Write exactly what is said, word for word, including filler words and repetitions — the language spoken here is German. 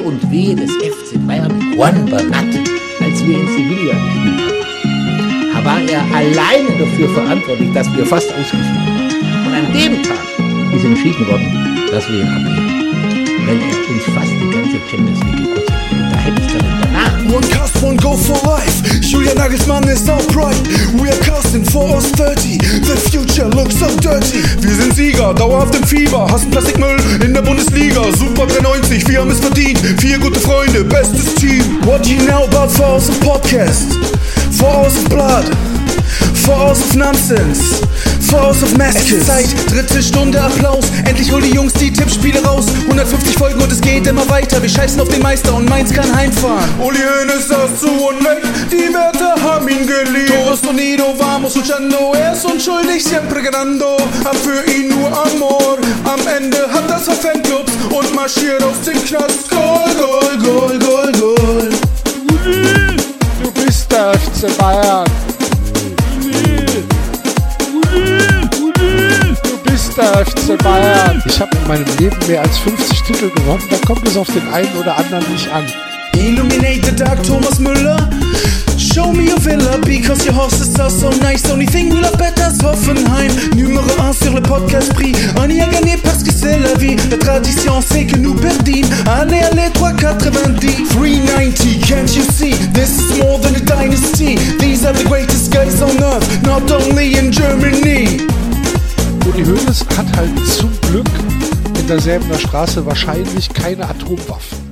und Wehe des F C Bayern Juan Bernat, als wir in Sevilla gespielt haben, war er alleine dafür verantwortlich, dass wir fast ausgeschieden sind. Und an dem Tag ist entschieden worden, dass wir ihn abgeben, wenn er uns fast die ganze Champions League gekostet hat. Und da hätte ich dann danach. One cast, one goal for life. Julian Nagelsmann is our pride. We are casting for us thirty. The future looks so dirty. Wir sind Sieger, dauerhaft im Fieber. Hassen Plastikmüll in der Bundesliga. Super dreiundneunzig, wir haben es verdient. Vier gute Freunde, bestes Team. What you know about Four Hours of Podcast? Four Hours of Blood. Four Hours of Nonsense. Four Hours of Maskers. Es ist Zeit, dritte Stunde Applaus. Endlich hol die Jungs die Tippspiele raus. hundertfünfzig Folgen und es geht immer weiter. Wir scheißen auf den Meister und Mainz kann heimfahren. Uli Hoeneß saß zu Unrecht, die Werte haben ihn geliebt. Todos Unido, vamos luchando, er ist unschuldig, siempre ganando. Hab für ihn nur Amor. Am Ende hat das Fanclubs und marschiert aus dem Knast. Goal, Goal, Goal, Goal, Goal. Uli, du bist der F C Bayern. Der F C Bayern. Ich habe in meinem Leben mehr als fünfzig Titel gewonnen, da kommt es auf den einen oder anderen nicht an. Illuminate the dark, Thomas Müller. Show me your villa, because your horses are so nice. Only thing we love better is Hoffenheim. Numéro un sur le podcast prix. On y a gagné parce que c'est la vie. La tradition c'est que nous perdîmes. Allez, allez, trois quatre-vingt-dix. three ninety, can't you see? This is more than a dynasty. These are the greatest guys on earth, not only in Germany. Uli Hoeneß hat halt zum Glück in derselben Straße wahrscheinlich keine Atomwaffen.